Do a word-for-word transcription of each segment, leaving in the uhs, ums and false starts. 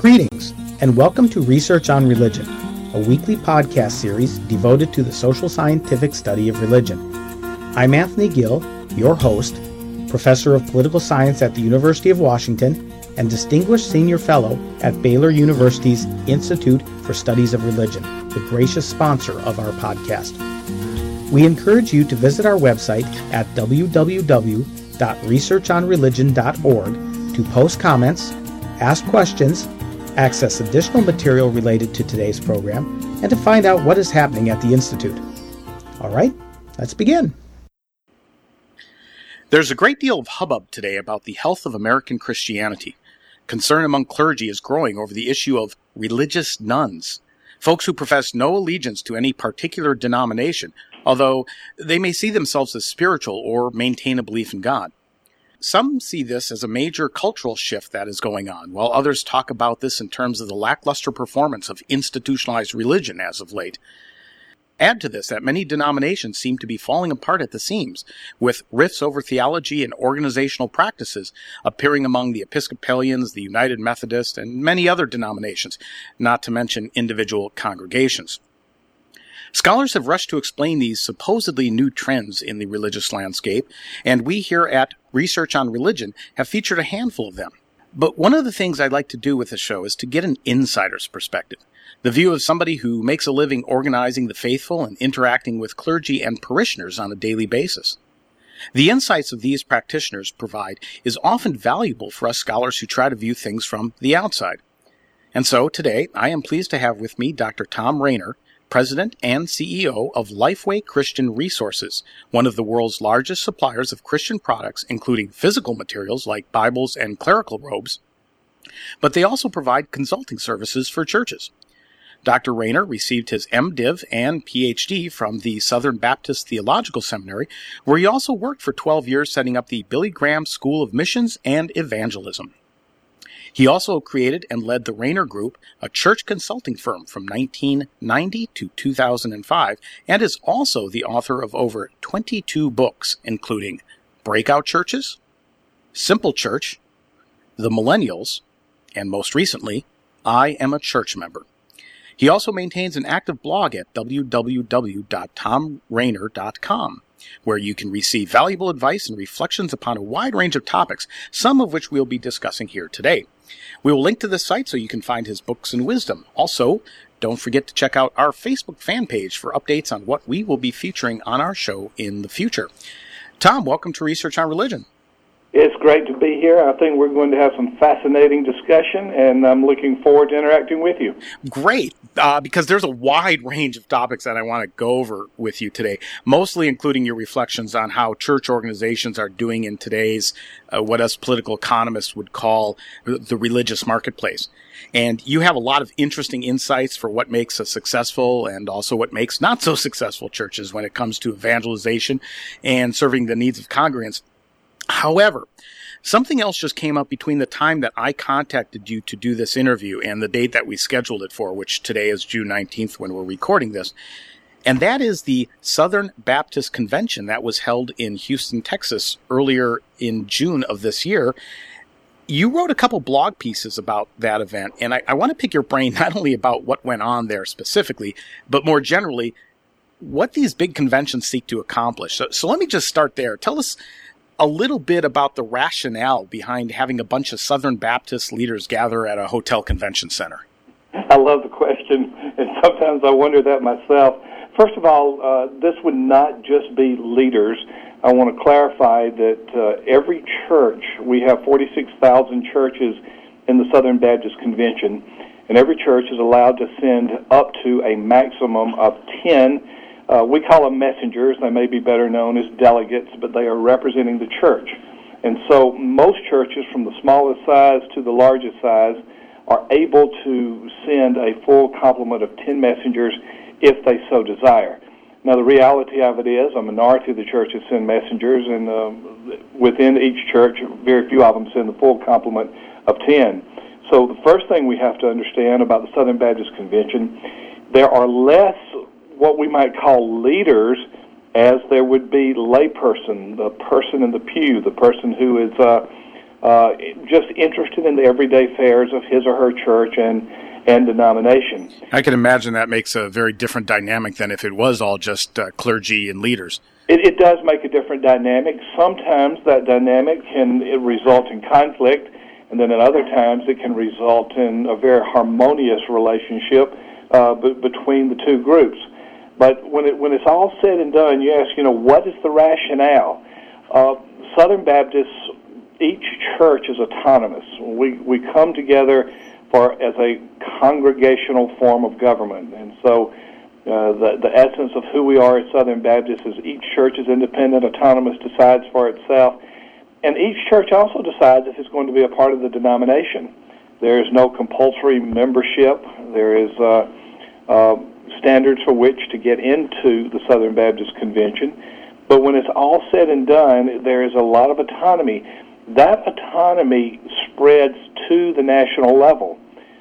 Greetings, and welcome to Research on Religion, a weekly podcast series devoted to the social scientific study of religion. I'm Anthony Gill, your host, Professor of Political Science at the University of Washington, and Distinguished Senior Fellow at Baylor University's Institute for Studies of Religion, the gracious sponsor of our podcast. We encourage you to visit our website at w w w dot research on religion dot org to post comments, ask questions, access additional material related to today's program, and to find out what is happening at the Institute. All right, let's begin. There's a great deal of hubbub today about the health of American Christianity. Concern among clergy is growing over the issue of religious nuns, folks who profess no allegiance to any particular denomination, although they may see themselves as spiritual or maintain a belief in God. Some see this as a major cultural shift that is going on, while others talk about this in terms of the lackluster performance of institutionalized religion as of late. Add to this that many denominations seem to be falling apart at the seams, with rifts over theology and organizational practices appearing among the Episcopalians, the United Methodist, and many other denominations, not to mention individual congregations. Scholars have rushed to explain these supposedly new trends in the religious landscape, and we here at Research on Religion have featured a handful of them. But one of the things I'd like to do with the show is to get an insider's perspective, the view of somebody who makes a living organizing the faithful and interacting with clergy and parishioners on a daily basis. The insights of these practitioners provide is often valuable for us scholars who try to view things from the outside. And so today I am pleased to have with me Doctor Tom Rainer, President and C E O of Lifeway Christian Resources, one of the world's largest suppliers of Christian products, including physical materials like Bibles and clerical robes, but they also provide consulting services for churches. Doctor Rainer received his MDiv and P H D from the Southern Baptist Theological Seminary, where he also worked for twelve years setting up the Billy Graham School of Missions and Evangelism. He also created and led the Rainer Group, a church consulting firm from nineteen ninety to two thousand five, and is also the author of over twenty-two books, including Breakout Churches, Simple Church, The Millennials, and most recently, I Am a Church Member. He also maintains an active blog at w w w dot tom rainer dot com, where you can receive valuable advice and reflections upon a wide range of topics, some of which we'll be discussing here today. We will link to this site so you can find his books and wisdom. Also, don't forget to check out our Facebook fan page for updates on what we will be featuring on our show in the future. Tom, welcome to Research on Religion. It's great to be here. I think we're going to have some fascinating discussion, and I'm looking forward to interacting with you. Great, uh, because there's a wide range of topics that I want to go over with you today, mostly including your reflections on how church organizations are doing in today's, uh, what us political economists would call the religious marketplace. And you have a lot of interesting insights for what makes a successful and also what makes not so successful churches when it comes to evangelization and serving the needs of congregants. However, something else just came up between the time that I contacted you to do this interview and the date that we scheduled it for, which today is June nineteenth when we're recording this, and that is the Southern Baptist Convention that was held in Houston, Texas, earlier in June of this year. You wrote a couple blog pieces about that event, and I, I want to pick your brain not only about what went on there specifically, but more generally, what these big conventions seek to accomplish. So, so let me just start there. Tell us a little bit about the rationale behind having a bunch of Southern Baptist leaders gather at a hotel convention center. I love the question, and sometimes I wonder that myself. First of all, uh, this would not just be leaders. I want to clarify that uh, every church, we have forty-six thousand churches in the Southern Baptist Convention, and every church is allowed to send up to a maximum of ten. Uh, we call them messengers. They may be better known as delegates, but they are representing the church. And so most churches, from the smallest size to the largest size, are able to send a full complement of ten messengers if they so desire. Now, the reality of it is a minority of the churches send messengers, and uh, within each church, very few of them send the full complement of ten. So the first thing we have to understand about the Southern Baptist Convention, there are less what we might call leaders as there would be layperson, the person in the pew, the person who is uh, uh, just interested in the everyday affairs of his or her church and, and denomination. I can imagine that makes a very different dynamic than if it was all just uh, clergy and leaders. It, it does make a different dynamic. Sometimes that dynamic can it result in conflict, and then at other times it can result in a very harmonious relationship uh, b- between the two groups. But when it when it's all said and done, you ask, you know, what is the rationale? Uh, Southern Baptists, each church is autonomous. We we come together for as a congregational form of government, and so uh, the the essence of who we are as Southern Baptists is each church is independent, autonomous, decides for itself, and each church also decides if it's going to be a part of the denomination. There is no compulsory membership. There is uh, uh, standards for which to get into the Southern Baptist Convention. But when it's all said and done, there is a lot of autonomy. That autonomy spreads to the national level,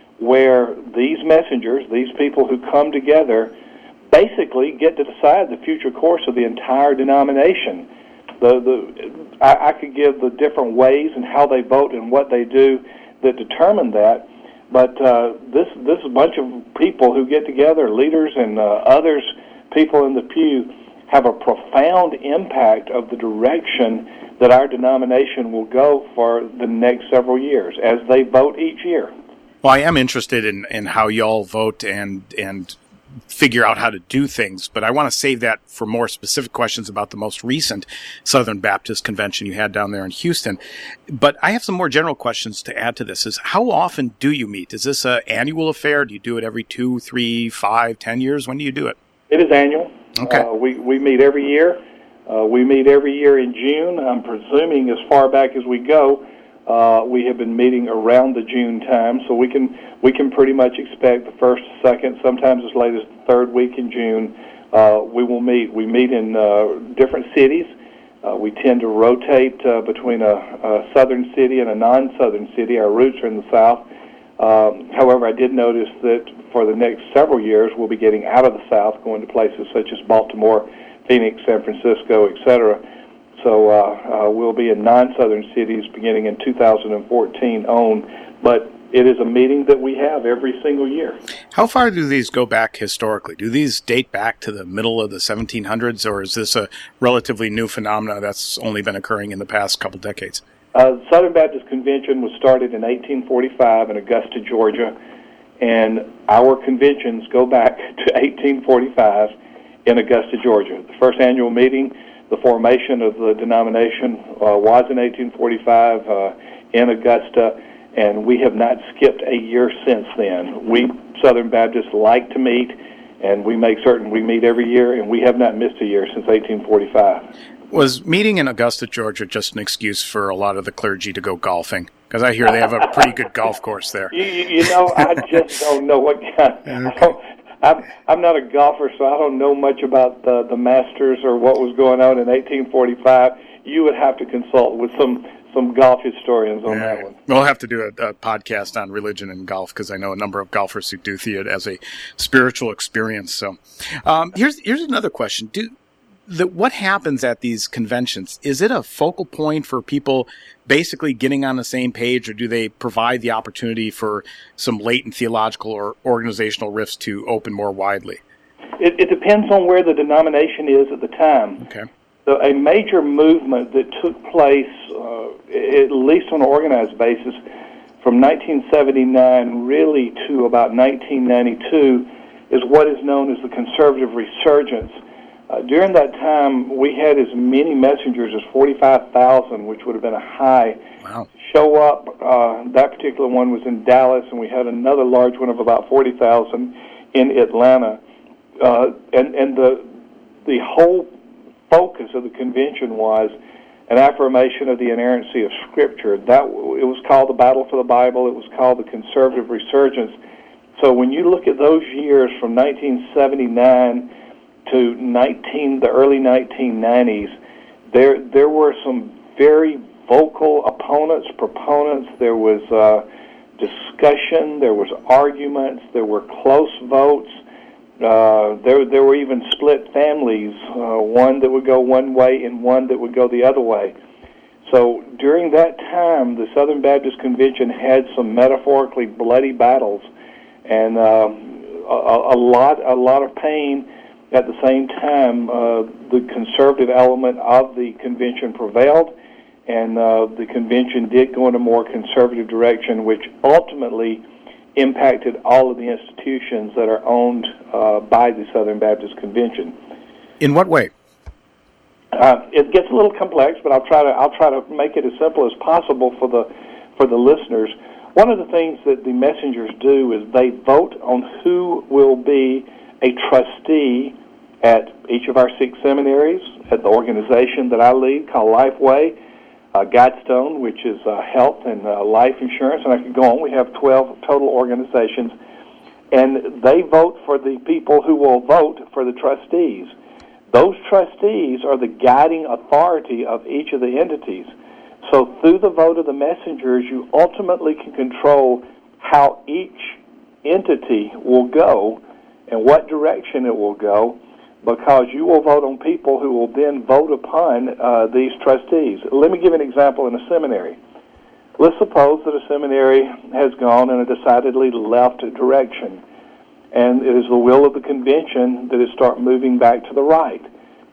where these messengers, these people who come together, basically get to decide the future course of the entire denomination. The the I, I could give the different ways and how they vote and what they do that determine that, but uh, this this bunch of people who get together, leaders and uh, others, people in the pew, have a profound impact of the direction that our denomination will go for the next several years as they vote each year. Well, I am interested in, in how y'all vote and and figure out how to do things, but I want to save that for more specific questions about the most recent Southern Baptist Convention you had down there in Houston. But I have some more general questions to add to this. Is how often do you meet? Is this an annual affair? Do you do it every two, three, five, ten years? When do you do it? It is annual. Okay. Uh, we, we meet every year. Uh, we meet every year in June. I'm presuming as far back as we go, uh, we have been meeting around the June time, so we can we can pretty much expect the first, second, sometimes as late as the third week in June, uh, we will meet. We meet in uh, different cities. Uh, we tend to rotate uh, between a, a southern city and a non-southern city. Our roots are in the South. Um, however, I did notice that for the next several years, we'll be getting out of the South, going to places such as Baltimore, Phoenix, San Francisco, et cetera. So uh, uh, we'll be in non-southern cities beginning in two thousand fourteen on, but it is a meeting that we have every single year. How far do these go back historically? Do these date back to the middle of the seventeen hundreds, or is this a relatively new phenomenon that's only been occurring in the past couple decades? Uh, the Southern Baptist Convention was started in eighteen forty-five in Augusta, Georgia, and our conventions go back to eighteen forty-five in Augusta, Georgia. The first annual meeting, the formation of the denomination, uh, was in eighteen forty-five uh, in Augusta, and we have not skipped a year since then. We Southern Baptists like to meet, and we make certain we meet every year, and we have not missed a year since eighteen forty-five. Was meeting in Augusta, Georgia, just an excuse for a lot of the clergy to go golfing? Because I hear they have a pretty good golf course there. You, you know, I just don't know what kind. I don't, I'm, I'm not a golfer, so I don't know much about the, the Masters or what was going on in eighteen forty-five. You would have to consult with some, some golf historians on yeah. that one. We'll have to do a, a podcast on religion and golf, because I know a number of golfers who do see it as a spiritual experience. So um, here's here's another question. Do The, what happens at these conventions? Is it a focal point for people basically getting on the same page, or do they provide the opportunity for some latent theological or organizational rifts to open more widely? It, it depends on where the denomination is at the time. Okay. So a major movement that took place, uh, at least on an organized basis, from nineteen seventy-nine really to about nineteen ninety-two is what is known as the conservative resurgence. Uh, during that time, we had as many messengers as forty-five thousand, which would have been a high. Wow. Show up. Uh, that particular one was in Dallas, and we had another large one of about forty thousand in Atlanta. Uh, and and the the whole focus of the convention was an affirmation of the inerrancy of Scripture. That it was called the Battle for the Bible. It was called the Conservative Resurgence. So when you look at those years from nineteen seventy-nine to nineteen the early nineteen nineties, there there were some very vocal opponents, proponents. There was uh, discussion. There was arguments. There were close votes. Uh, there there were even split families, uh, one that would go one way and one that would go the other way. So during that time, the Southern Baptist Convention had some metaphorically bloody battles, and uh, a, a lot, a lot of pain. At the same time, uh, the conservative element of the convention prevailed, and uh, the convention did go in a more conservative direction, which ultimately impacted all of the institutions that are owned uh, by the Southern Baptist Convention. In what way? Uh, it gets a little complex, but I'll try to I'll try to make it as simple as possible for the for the listeners. One of the things that the messengers do is they vote on who will be a trustee at each of our six seminaries, at the organization that I lead called Lifeway, uh, Guidestone, which is uh, health and uh, life insurance, and I could go on. We have twelve total organizations, and they vote for the people who will vote for the trustees. Those trustees are the guiding authority of each of the entities. So through the vote of the messengers, you ultimately can control how each entity will go and what direction it will go, because you will vote on people who will then vote upon uh, these trustees. Let me give an example in a seminary. Let's suppose that a seminary has gone in a decidedly left direction, and it is the will of the convention that it start moving back to the right.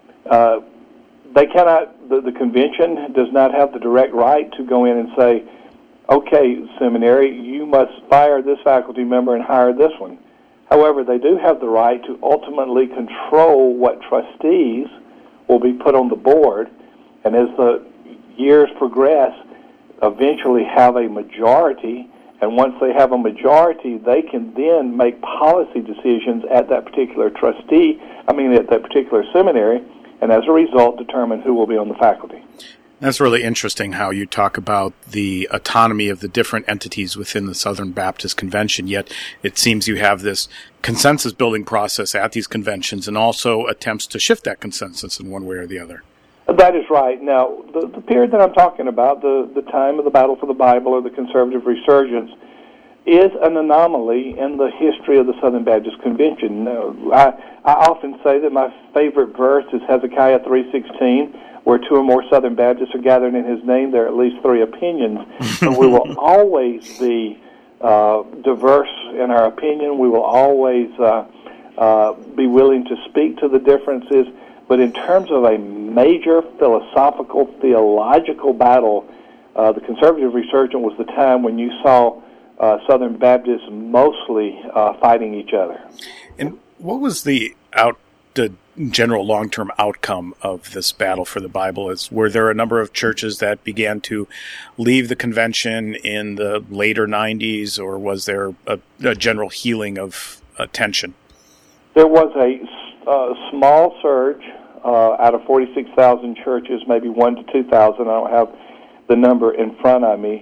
Uh, they cannot, the, the convention does not have the direct right to go in and say, okay, seminary, you must fire this faculty member and hire this one. However, they do have the right to ultimately control what trustees will be put on the board, and as the years progress, eventually have a majority, and once they have a majority, they can then make policy decisions at that particular trustee, I mean at that particular seminary, and as a result determine who will be on the faculty. That's really interesting how you talk about the autonomy of the different entities within the Southern Baptist Convention, yet it seems you have this consensus-building process at these conventions and also attempts to shift that consensus in one way or the other. That is right. Now, the, the period that I'm talking about, the, the time of the Battle for the Bible or the conservative resurgence, is an anomaly in the history of the Southern Baptist Convention. Now, I, I often say that my favorite verse is Hezekiah three sixteen, where two or more Southern Baptists are gathered in his name, there are at least three opinions. And we will always be uh, diverse in our opinion. We will always uh, uh, be willing to speak to the differences. But in terms of a major philosophical, theological battle, uh, the conservative resurgence was the time when you saw uh, Southern Baptists mostly uh, fighting each other. And what was the out the general long-term outcome of this battle for the Bible? Is were there a number of churches that began to leave the convention in the later nineties, or was there a, a general healing of uh, tension? There was a uh, small surge uh, out of forty-six thousand churches, maybe one to two thousand. I don't have the number in front of me,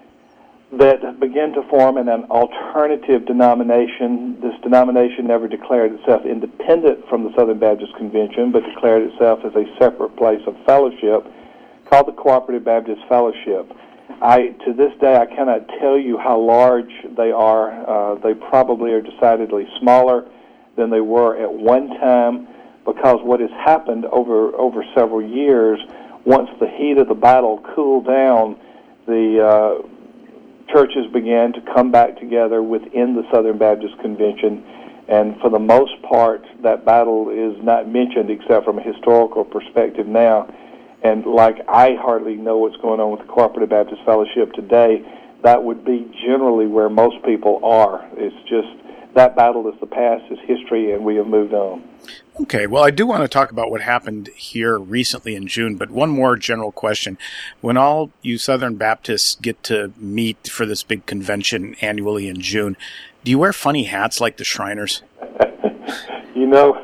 that began to form in an alternative denomination. This denomination never declared itself independent from the Southern Baptist Convention, but declared itself as a separate place of fellowship called the Cooperative Baptist Fellowship. I, to this day, I cannot tell you how large they are. Uh, they probably are decidedly smaller than they were at one time, because what has happened over, over several years, once the heat of the battle cooled down, the uh, churches began to come back together within the Southern Baptist Convention, and for the most part, that battle is not mentioned except from a historical perspective now. And like I hardly know what's going on with the Cooperative Baptist Fellowship today, that would be generally where most people are. It's just that battle is the past, is history, and we have moved on. Okay, well, I do want to talk about what happened here recently in June, but one more general question. When all you Southern Baptists get to meet for this big convention annually in June, do you wear funny hats like the Shriners? You know,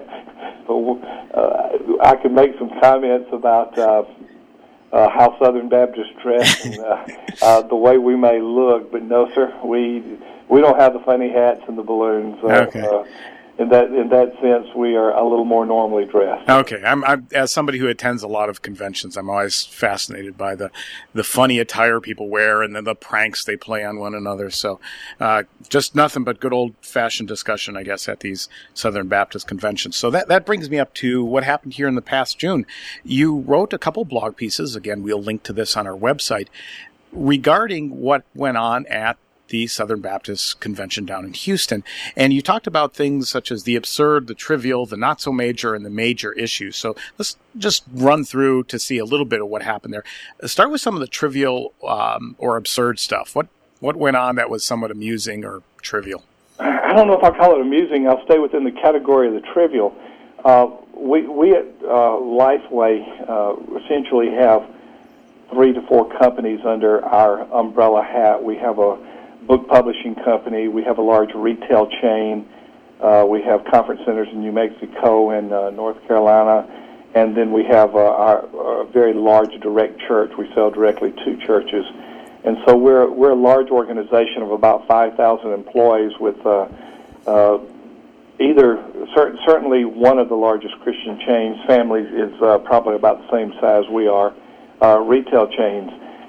uh, I could make some comments about uh, uh, how Southern Baptists dress and uh, uh, the way we may look, but no, sir, we we don't have the funny hats and the balloons. Uh, okay. Uh, in that in that sense, we are a little more normally dressed. Okay, I'm, I'm as somebody who attends a lot of conventions, I'm always fascinated by the the funny attire people wear and then the pranks they play on one another. So, uh, just nothing but good old fashioned discussion, I guess, at these Southern Baptist conventions. So that that brings me up to what happened here in the past June. You wrote a couple blog pieces. Again, we'll link to this on our website regarding what went on at the Southern Baptist Convention down in Houston. And you talked about things such as the absurd, the trivial, the not so major, and the major issues. So let's just run through to see a little bit of what happened there. Start with some of the trivial um, or absurd stuff. What what went on that was somewhat amusing or trivial? I don't know if I'll call it amusing. I'll stay within the category of the trivial. Uh, we, we at uh, Lifeway uh, essentially have three to four companies under our umbrella hat. We have a book publishing company, we have a large retail chain, uh, we have conference centers in New Mexico and uh, North Carolina, and then we have uh, our, our very large direct church. We sell directly to churches. And so we're we're a large organization of about five thousand employees with uh, uh, either, cert- certainly one of the largest Christian chains. Families is uh, probably about the same size we are, uh, retail chains.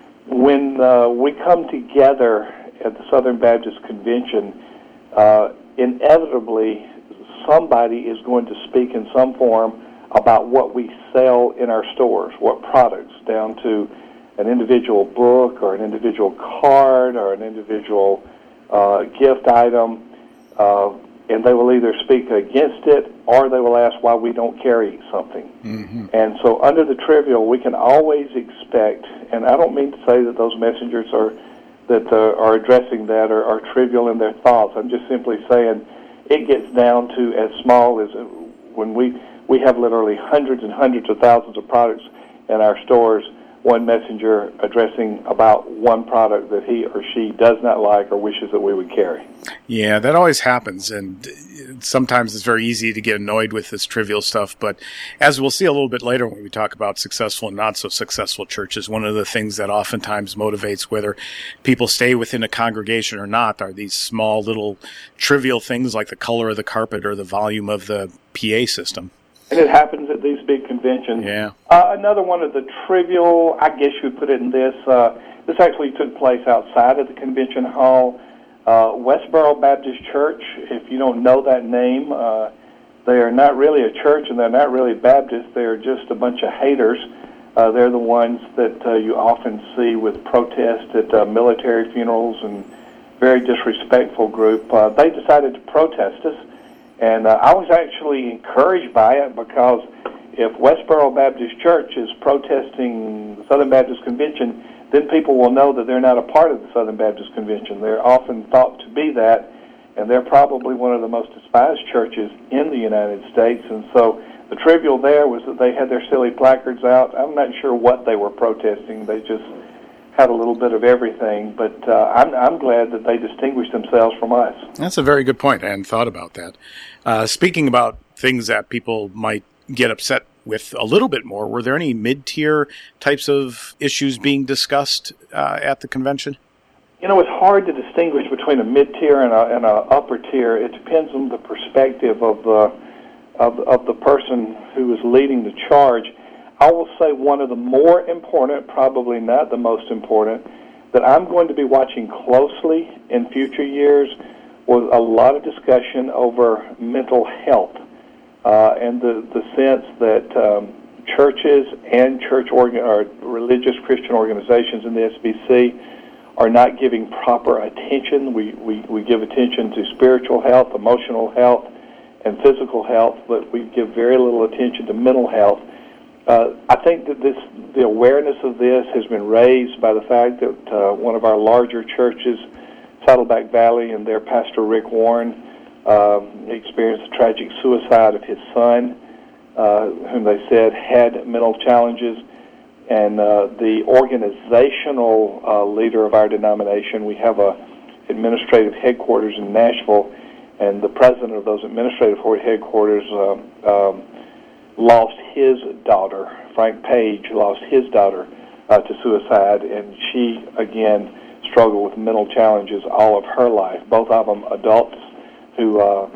When uh, we come together at the Southern Baptist Convention, uh, inevitably somebody is going to speak in some form about what we sell in our stores, what products, down to an individual book or an individual card or an individual uh, gift item, uh, and they will either speak against it or they will ask why we don't carry something. Mm-hmm. And so under the trivial, we can always expect, and I don't mean to say that those messengers are that uh, are addressing that are, are trivial in their thoughts. I'm just simply saying it gets down to as small as when we, we have literally hundreds and hundreds of thousands of products in our stores, one messenger addressing about one product that he or she does not like or wishes that we would carry. Yeah, that always happens, and sometimes it's very easy to get annoyed with this trivial stuff, but as we'll see a little bit later when we talk about successful and not so successful churches, one of the things that oftentimes motivates whether people stay within a congregation or not are these small little trivial things like the color of the carpet or the volume of the P A system. And it happens at these big conventions. Yeah. Uh, another one of the trivial, I guess you would put it in this, uh, this actually took place outside of the convention hall. Uh, Westboro Baptist Church, if you don't know that name, uh, they are not really a church and they're not really Baptist. They're just a bunch of haters. Uh, they're the ones that uh, you often see with protests at uh, military funerals and very disrespectful group. Uh, they decided to protest us. And uh, I was actually encouraged by it because if Westboro Baptist Church is protesting the Southern Baptist Convention, then people will know that they're not a part of the Southern Baptist Convention. They're often thought to be that, and they're probably one of the most despised churches in the United States. And so the trivial there was that they had their silly placards out. I'm not sure what they were protesting. They just had a little bit of everything, but uh, I'm, I'm glad that they distinguished themselves from us. That's a very good point. I hadn't thought about that. Uh, speaking about things that people might get upset with a little bit more, were there any mid-tier types of issues being discussed uh, at the convention? You know, it's hard to distinguish between a mid-tier and a, and a upper tier. It depends on the perspective of the, of, of the person who is leading the charge. I will say one of the more important, probably not the most important, that I'm going to be watching closely in future years was a lot of discussion over mental health uh, and the, the sense that um, churches and church organ- or religious Christian organizations in the S B C are not giving proper attention. We, we, we give attention to spiritual health, emotional health, and physical health, but we give very little attention to mental health. Uh, I think that this, the awareness of this has been raised by the fact that uh, one of our larger churches, Saddleback Valley, and their pastor Rick Warren uh, experienced the tragic suicide of his son, uh, whom they said had mental challenges. And uh, the organizational uh, leader of our denomination, we have a administrative headquarters in Nashville, and the president of those administrative headquarters uh, um, lost his daughter. Frank Page lost his daughter uh, to suicide, and she, again, struggled with mental challenges all of her life. Both of them adults who uh,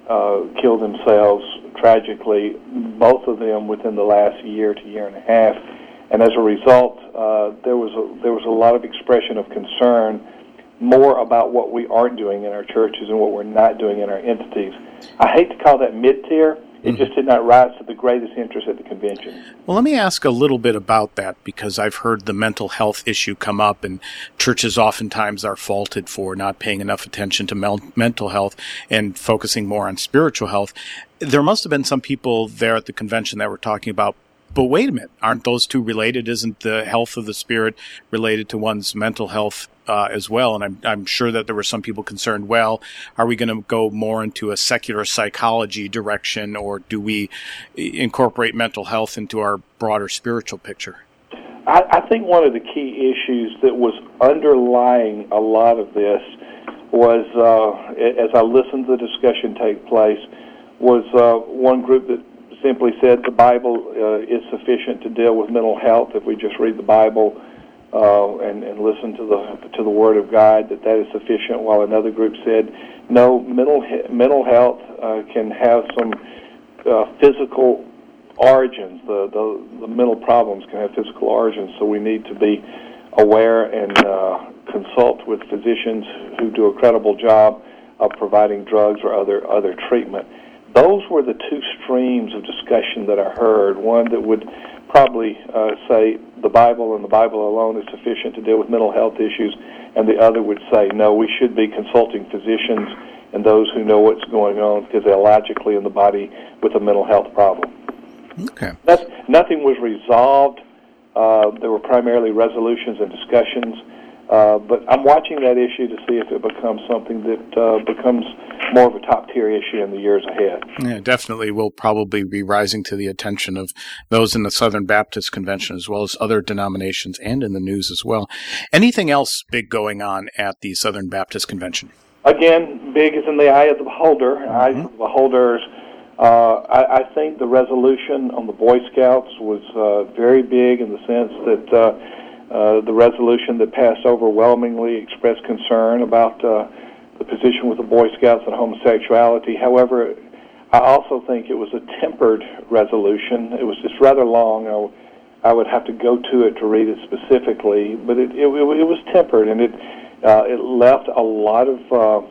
uh, killed themselves tragically, both of them within the last year to year and a half. And as a result, uh, there was a, there was a lot of expression of concern more about what we aren't doing in our churches and what we're not doing in our entities. I hate to call that mid-tier. It mm-hmm. just did not rise to the greatest interest at the convention. Well, let me ask a little bit about that, because I've heard the mental health issue come up, and churches oftentimes are faulted for not paying enough attention to mel- mental health and focusing more on spiritual health. There must have been some people there at the convention that were talking about, but wait a minute, aren't those two related? Isn't the health of the spirit related to one's mental health uh, as well? And I'm, I'm sure that there were some people concerned, well, are we going to go more into a secular psychology direction, or do we incorporate mental health into our broader spiritual picture? I, I think one of the key issues that was underlying a lot of this was, uh, as I listened to the discussion take place, was uh, one group that simply said the Bible uh, is sufficient to deal with mental health if we just read the Bible uh, and, and listen to the to the Word of God, that that is sufficient, while another group said, no, mental mental health uh, can have some uh, physical origins. The, the, the mental problems can have physical origins, so we need to be aware and uh, consult with physicians who do a credible job of providing drugs or other other treatment. Those were the two streams of discussion that I heard. One that would probably uh, say the Bible and the Bible alone is sufficient to deal with mental health issues, and the other would say, no, we should be consulting physicians and those who know what's going on physiologically in the body with a mental health problem. Okay. That's, nothing was resolved. Uh, there were primarily resolutions and discussions. Uh, but I'm watching that issue to see if it becomes something that uh, becomes more of a top-tier issue in the years ahead. Yeah, definitely will probably be rising to the attention of those in the Southern Baptist Convention, as well as other denominations, and in the news as well. Anything else big going on at the Southern Baptist Convention? Again, big is in the eye of the beholder. Mm-hmm. Eyes of the beholders. Uh, I, I think the resolution on the Boy Scouts was uh, very big in the sense that uh, Uh, the resolution that passed overwhelmingly expressed concern about uh, the position with the Boy Scouts and homosexuality. However, I also think it was a tempered resolution. It was just rather long. I, I would have to go to it to read it specifically, but it, it, it was tempered, and it uh, it left a lot of uh, uh,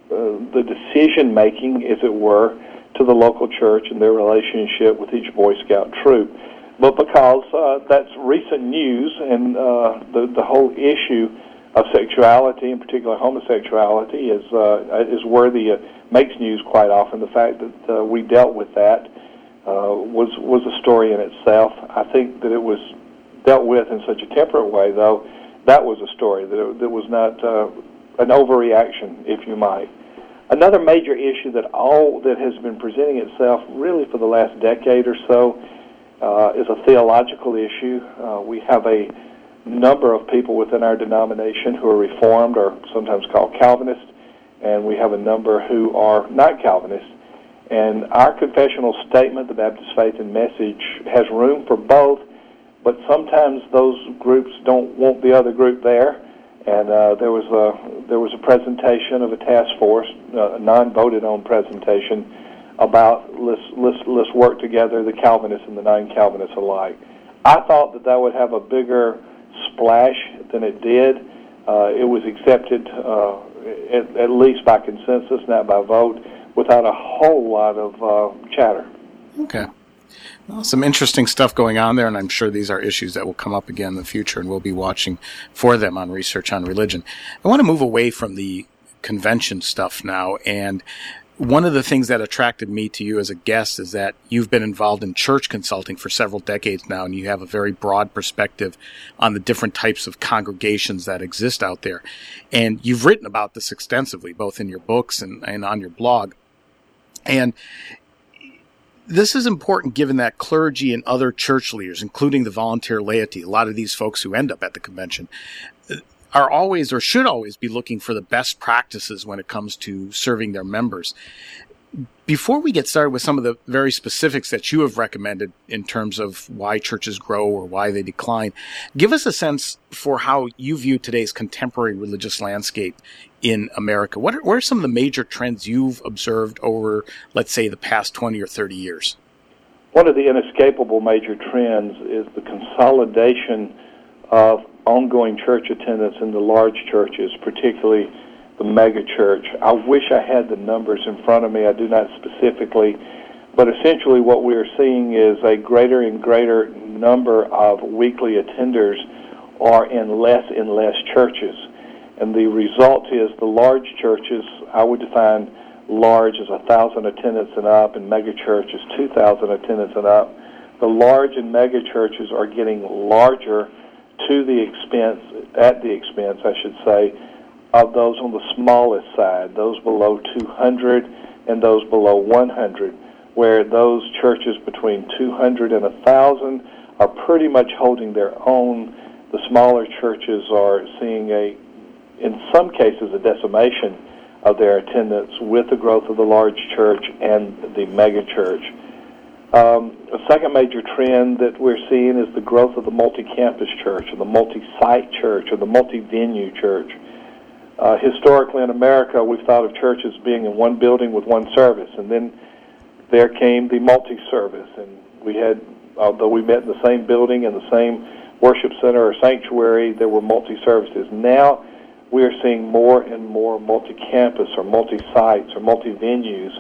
the decision-making, as it were, to the local church and their relationship with each Boy Scout troop. But because uh, that's recent news, and uh, the the whole issue of sexuality, in particular homosexuality, is uh, is worthy, uh, makes news quite often. The fact that uh, we dealt with that uh, was was a story in itself. I think that it was dealt with in such a temperate way, though. That was a story that it, that was not uh, an overreaction, if you might. Another major issue that all that has been presenting itself really for the last decade or so Uh, is a theological issue. Uh, we have a number of people within our denomination who are Reformed, or sometimes called Calvinist, and we have a number who are not Calvinist. And our confessional statement, the Baptist Faith and Message, has room for both, but sometimes those groups don't want the other group there. And uh, there was a there was a presentation of a task force, uh, a non-voted on presentation, about let's, let's, let's work together, the Calvinists and the non-Calvinists alike. I thought that that would have a bigger splash than it did. Uh, it was accepted uh, at, at least by consensus, not by vote, without a whole lot of uh, chatter. Okay. Well, some interesting stuff going on there, and I'm sure these are issues that will come up again in the future, and we'll be watching for them on Research on Religion. I want to move away from the convention stuff now, and one of the things that attracted me to you as a guest is that you've been involved in church consulting for several decades now, and you have a very broad perspective on the different types of congregations that exist out there. And you've written about this extensively, both in your books and, and on your blog. And this is important given that clergy and other church leaders, including the volunteer laity, a lot of these folks who end up at the convention, are always or should always be looking for the best practices when it comes to serving their members. Before we get started with some of the very specifics that you have recommended in terms of why churches grow or why they decline, give us a sense for how you view today's contemporary religious landscape in America. What are, what are some of the major trends you've observed over, let's say, the past twenty or thirty years? One of the inescapable major trends is the consolidation of ongoing church attendance in the large churches, particularly the mega church. I wish I had the numbers in front of me. I do not specifically, but essentially what we are seeing is a greater and greater number of weekly attenders are in less and less churches. And the result is the large churches, I would define large as one thousand attendance and up, and mega church is two thousand attendance and up. The large and mega churches are getting larger to the expense, at the expense, I should say, of those on the smallest side, those below two hundred and those below one hundred, where those churches between two hundred and one thousand are pretty much holding their own. The smaller churches are seeing a, in some cases, a decimation of their attendance with the growth of the large church and the mega church. Um, a second major trend that we're seeing is the growth of the multi-campus church, or the multi-site church, or the multi-venue church. Uh, historically in America, we've thought of churches being in one building with one service, and then there came the multi-service, and we had, although we met in the same building, in the same worship center or sanctuary, there were multi-services. Now we are seeing more and more multi-campus or multi-sites or multi-venues.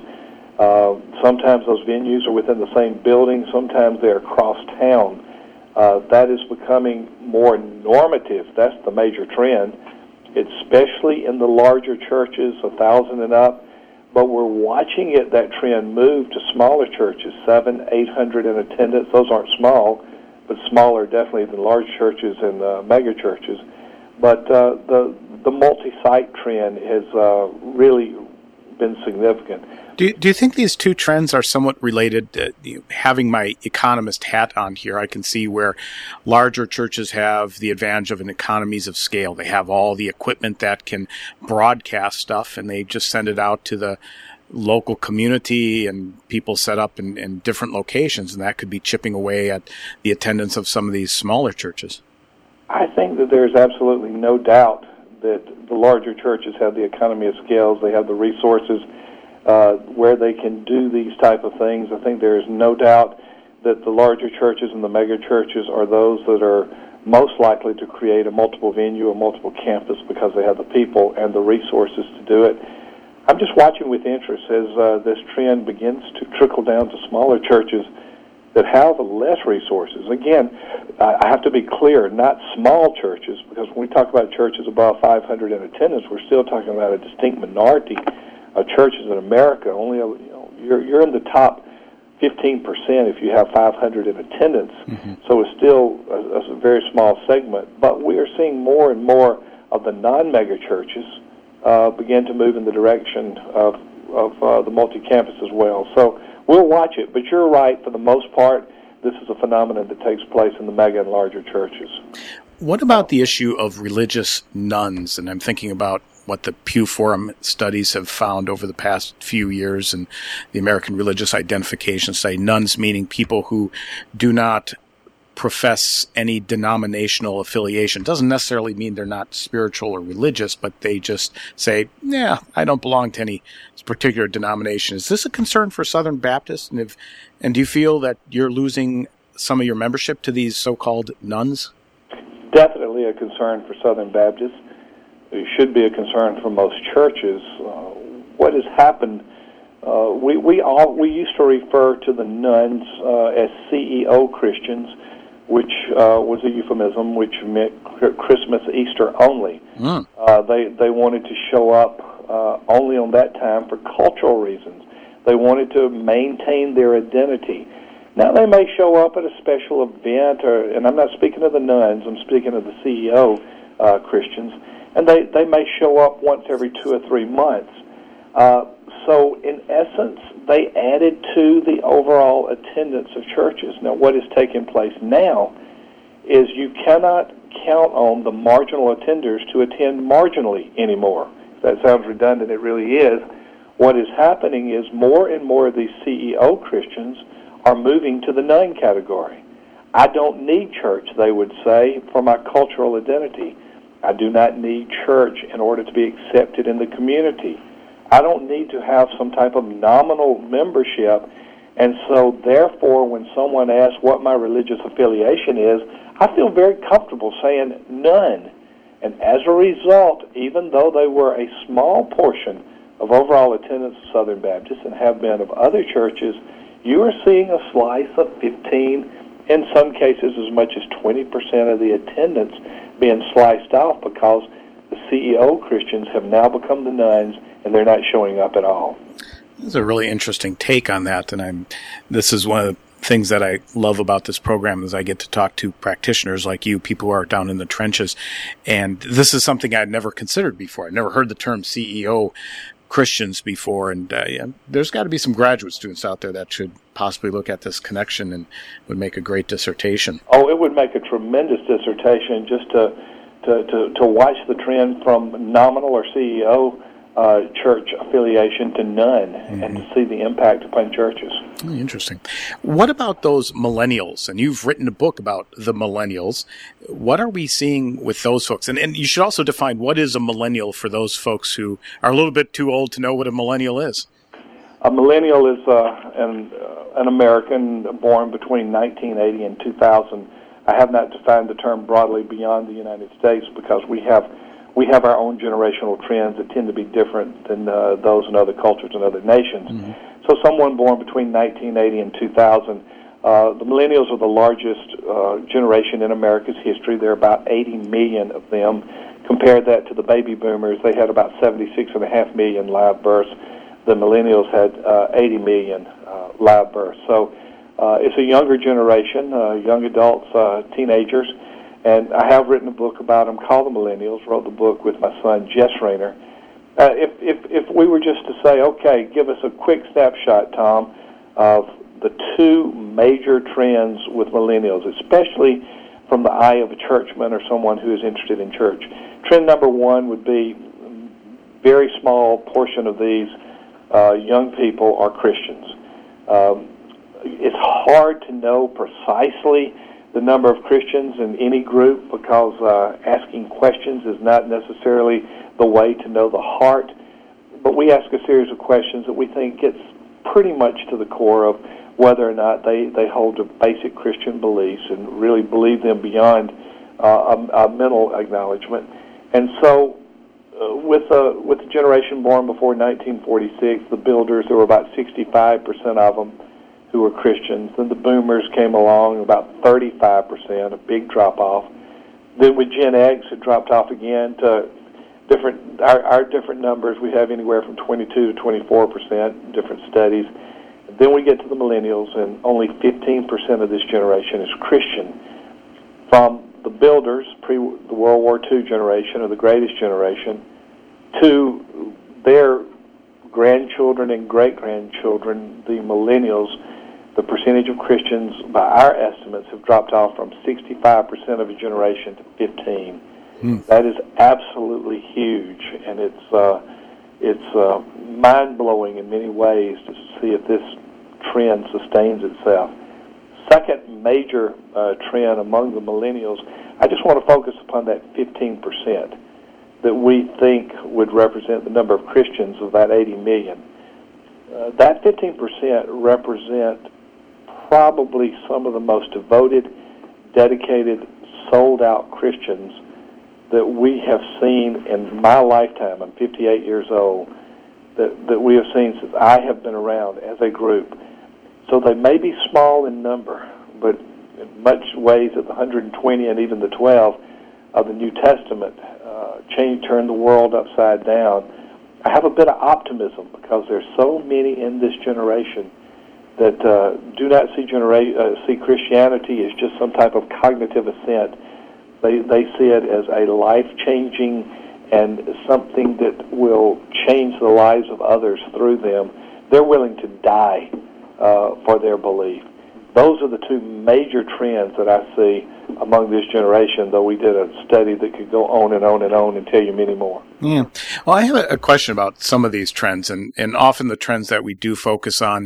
Uh, sometimes those venues are within the same building, sometimes they're across town. Uh, that is becoming more normative. That's the major trend, especially in the larger churches, a thousand and up. But we're watching it, that trend, move to smaller churches, seven, eight hundred in attendance. Those aren't small, but smaller definitely than large churches and uh, mega churches. But uh, the the multi-site trend has uh, really been significant. Do you, do you think these two trends are somewhat related? Uh, you know, having my economist hat on here, I can see where larger churches have the advantage of an economies of scale. They have all the equipment that can broadcast stuff, and they just send it out to the local community, and people set up in, in different locations, and that could be chipping away at the attendance of some of these smaller churches. I think that there's absolutely no doubt that the larger churches have the economy of scales. They have the resources uh, where they can do these type of things. I think there is no doubt that the larger churches and the mega churches are those that are most likely to create a multiple venue or multiple campus because they have the people and the resources to do it. I'm just watching with interest as uh, this trend begins to trickle down to smaller churches that have less resources. Again, I have to be clear, not small churches, because when we talk about churches above five hundred in attendance, we're still talking about a distinct minority of churches in America. Only, you know, you're you're in the top fifteen percent if you have five hundred in attendance. Mm-hmm. So it's still a, a very small segment. But we are seeing more and more of the non-mega churches uh, begin to move in the direction of of uh, the multi-campus as well. So we'll watch it, but you're right. For the most part, this is a phenomenon that takes place in the mega and larger churches. What about the issue of religious nuns? And I'm thinking about what the Pew Forum studies have found over the past few years, and the American Religious Identification Study. Nuns meaning people who do not profess any denominational affiliation. Doesn't necessarily mean they're not spiritual or religious, but they just say, yeah, I don't belong to any particular denomination. Is this a concern for Southern Baptists? And, if, and do you feel that you're losing some of your membership to these so-called nuns? Definitely a concern for Southern Baptists. It should be a concern for most churches. Uh, what has happened, uh, we, we, all, we used to refer to the nuns uh, as C E O Christians, which uh, was a euphemism, which meant Christmas, Easter only. Mm. Uh, they they wanted to show up uh, only on that time for cultural reasons. They wanted to maintain their identity. Now, they may show up at a special event, or, and I'm not speaking of the nuns, I'm speaking of the C E O uh, Christians, and they, they may show up once every two or three months. Uh, so, in essence, they added to the overall attendance of churches. Now, what is taking place now is you cannot count on the marginal attenders to attend marginally anymore. If that sounds redundant, it really is. What is happening is more and more of these C E O Christians are moving to the nun category. I don't need church, they would say, for my cultural identity. I do not need church in order to be accepted in the community. I don't need to have some type of nominal membership. And so, therefore, when someone asks what my religious affiliation is, I feel very comfortable saying none. And as a result, even though they were a small portion of overall attendance of Southern Baptists and have been of other churches, you are seeing a slice of fifteen, in some cases as much as twenty percent of the attendance being sliced off because the C E O Christians have now become the nuns and they're not showing up at all. This is a really interesting take on that, and I'm. This is one of the things that I love about this program is I get to talk to practitioners like you, people who are down in the trenches, and this is something I'd never considered before. I'd never heard the term C E O Christians before, and uh, yeah, there's got to be some graduate students out there that should possibly look at this connection and would make a great dissertation. Oh, it would make a tremendous dissertation just to to, to, to watch the trend from nominal or C E O Uh, church affiliation to none, mm-hmm. and to see the impact upon churches. Interesting. What about those millennials? And you've written a book about the millennials. What are we seeing with those folks? And, and you should also define what is a millennial for those folks who are a little bit too old to know what a millennial is. A millennial is uh, an, uh, an American born between nineteen eighty and two thousand. I have not defined the term broadly beyond the United States because we have We have our own generational trends that tend to be different than uh, those in other cultures and other nations. Mm-hmm. So someone born between nineteen eighty and two thousand, uh, the millennials are the largest uh, generation in America's history. There are about eighty million of them. Compare that to the baby boomers. They had about seventy-six point five million live births. The millennials had uh, eighty million uh, live births. So uh, it's a younger generation, uh, young adults, uh, teenagers. And I have written a book about them called The Millennials, wrote the book with my son, Jess Rayner. Uh, if, if, if we were just to say, okay, give us a quick snapshot, Tom, of the two major trends with millennials, especially from the eye of a churchman or someone who is interested in church. Trend number one would be very small portion of these uh, young people are Christians. Um, it's hard to know precisely the number of Christians in any group because uh, asking questions is not necessarily the way to know the heart. But we ask a series of questions that we think gets pretty much to the core of whether or not they, they hold to basic Christian beliefs and really believe them beyond uh, a, a mental acknowledgement. And so uh, with, uh, with the generation born before nineteen forty-six, the builders, there were about sixty-five percent of them who were Christians. Then the boomers came along, about thirty-five percent, a big drop-off. Then with Gen X, it dropped off again to different, our, our different numbers. We have anywhere from twenty-two to twenty-four percent in different studies. Then we get to the millennials, and only fifteen percent of this generation is Christian. From the builders, pre the World War Two generation, or the greatest generation, to their grandchildren and great-grandchildren, the millennials, the percentage of Christians, by our estimates, have dropped off from sixty-five percent of a generation to fifteen. Hmm. That is absolutely huge, and it's uh, it's uh, mind-blowing in many ways to see if this trend sustains itself. Second major uh, trend among the millennials, I just want to focus upon that fifteen percent that we think would represent the number of Christians of that eighty million. Uh, that fifteen percent represent probably some of the most devoted, dedicated, sold-out Christians that we have seen in my lifetime. I'm fifty-eight years old, that, that we have seen since I have been around as a group. So they may be small in number, but in much ways of the one hundred twenty and even the twelve of the New Testament uh, change, turn the world upside down. I have a bit of optimism because there's so many in this generation that uh, do not see genera- uh, see Christianity as just some type of cognitive assent. They they see it as a life-changing and something that will change the lives of others through them. They're willing to die uh, for their belief. those are the two major trends that I see among this generation, though we did a study that could go on and on and on and tell you many more. Yeah. Well, I have a question about some of these trends, and, and often the trends that we do focus on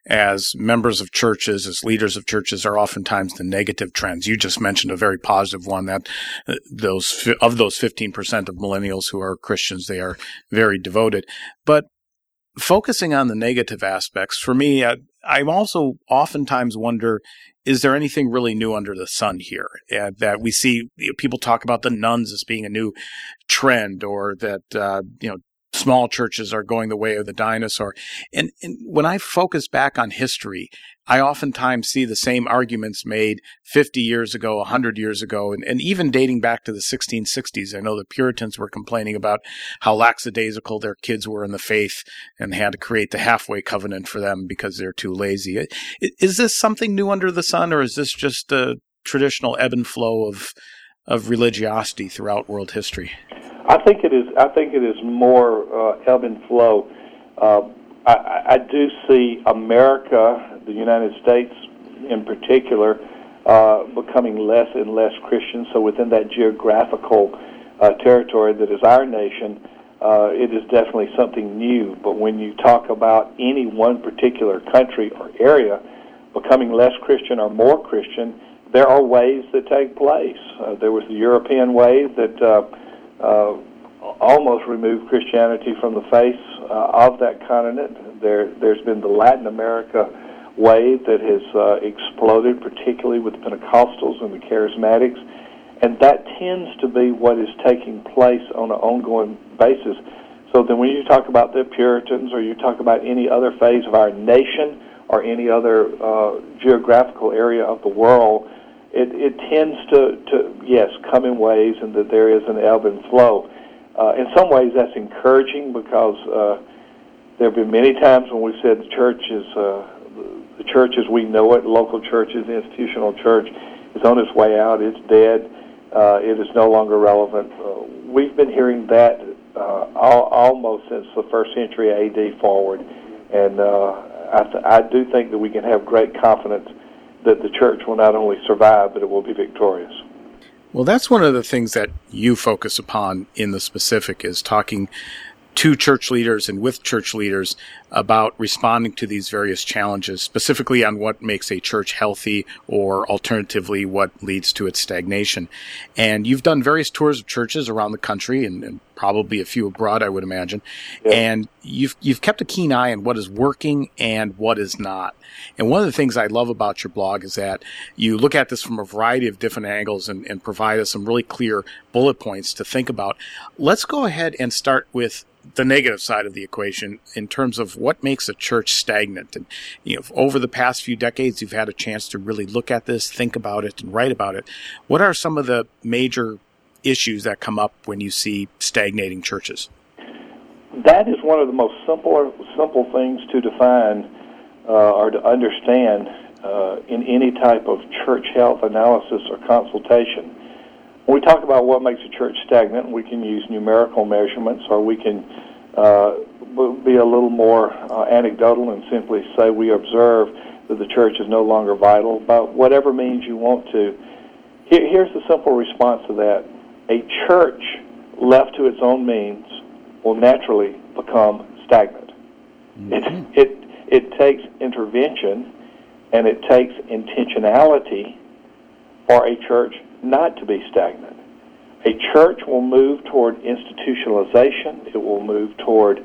as members of churches, as leaders of churches, are oftentimes the negative trends. You just mentioned a very positive one, that uh, those of those fifteen percent of millennials who are Christians, they are very devoted. But focusing on the negative aspects, for me, I, I also oftentimes wonder, is there anything really new under the sun here? Uh, that we see you know, people talk about the nuns as being a new trend, or that uh, you know small churches are going the way of the dinosaur. And, and when I focus back on history, I oftentimes see the same arguments made fifty years ago, one hundred years ago, and, and even dating back to the sixteen sixties. I know the Puritans were complaining about how lackadaisical their kids were in the faith, and they had to create the halfway covenant for them because they're too lazy. Is this something new under the sun, or is this just a traditional ebb and flow of of religiosity throughout world history? I think it is. I think it is more uh, ebb and flow. Uh, I, I do see America, the United States in particular, uh, becoming less and less Christian. So within that geographical uh, territory that is our nation, uh, it is definitely something new. But when you talk about any one particular country or area becoming less Christian or more Christian, there are waves that take place. Uh, there was the European wave that uh, uh, almost removed Christianity from the face uh, of that continent. There, there's been the Latin America wave that has uh, exploded, particularly with the Pentecostals and the Charismatics, and that tends to be what is taking place on an ongoing basis. So then when you talk about the Puritans, or you talk about any other phase of our nation or any other uh, geographical area of the world, it, it tends to, to, yes, come in waves, and that there is an ebb and flow. Uh, in some ways, that's encouraging, because uh, there have been many times when we've said the church is, uh, the church as we know it, local churches, the institutional church, is on its way out. It's dead. Uh, it is no longer relevant. Uh, we've been hearing that uh, all, almost since the first century A D forward, and uh, I, th- I do think that we can have great confidence that the church will not only survive, but it will be victorious. Well, that's one of the things that you focus upon in the specific, is talking to church leaders and with church leaders about responding to these various challenges, specifically on what makes a church healthy, or alternatively what leads to its stagnation. And you've done various tours of churches around the country, and, and probably a few abroad, I would imagine. Yeah. And you've you've kept a keen eye on what is working and what is not. And one of the things I love about your blog is that you look at this from a variety of different angles, and, and provide us some really clear bullet points to think about. Let's go ahead and start with the negative side of the equation in terms of what makes a church stagnant. And you know, over the past few decades, you've had a chance to really look at this, think about it, and write about it. What are some of the major issues that come up when you see stagnating churches? That is one of the most simple simple things to define uh, or to understand uh, in any type of church health analysis or consultation. When we talk about what makes a church stagnant, we can use numerical measurements, or we can uh, be a little more uh, anecdotal and simply say we observe that the church is no longer vital, by whatever means you want to. Here, here's the simple response to that. A church left to its own means will naturally become stagnant. Mm-hmm. It, it, it takes intervention, and it takes intentionality for a church not to be stagnant. A church will move toward institutionalization. It will move toward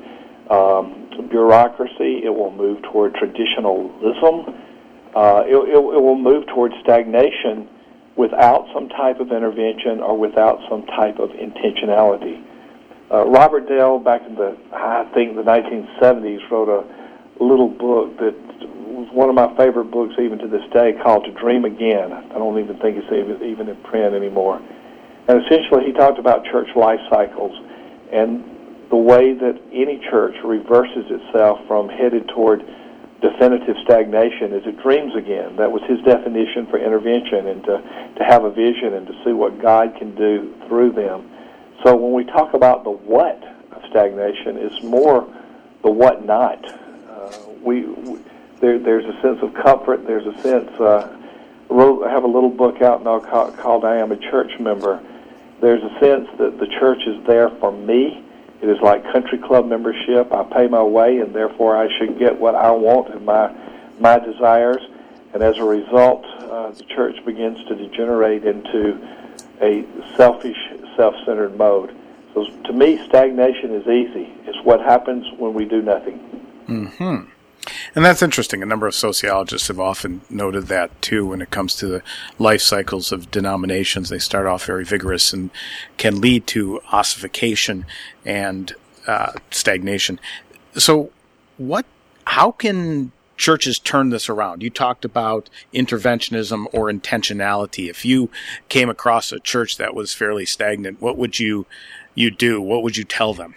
um, bureaucracy. It will move toward traditionalism. Uh, it, it, it will move toward stagnation without some type of intervention or without some type of intentionality. Uh, Robert Dale, back in the, I think, the nineteen seventies, wrote a little book that was one of my favorite books even to this day, called To Dream Again. I don't even think it's even, even in print anymore. And essentially he talked about church life cycles and the way that any church reverses itself from headed toward definitive stagnation is it dreams again. That was his definition for intervention, and to, to have a vision and to see what God can do through them. So when we talk about the what of stagnation, it's more the what not. Uh, we, we there, there's a sense of comfort. There's a sense. Uh, I, wrote, I have a little book out now called, called "I Am a Church Member." There's a sense that the church is there for me. It is like country club membership. I pay my way, and therefore I should get what I want and my my desires. And as a result, uh, the church begins to degenerate into a selfish, self-centered mode. So to me, stagnation is easy. It's what happens when we do nothing. Mm-hmm. And that's interesting. A number of sociologists have often noted that, too, when it comes to the life cycles of denominations. They start off very vigorous and can lead to ossification and uh, stagnation. So what? How can churches turn this around? You talked about interventionism or intentionality. If you came across a church that was fairly stagnant, what would you you do? What would you tell them?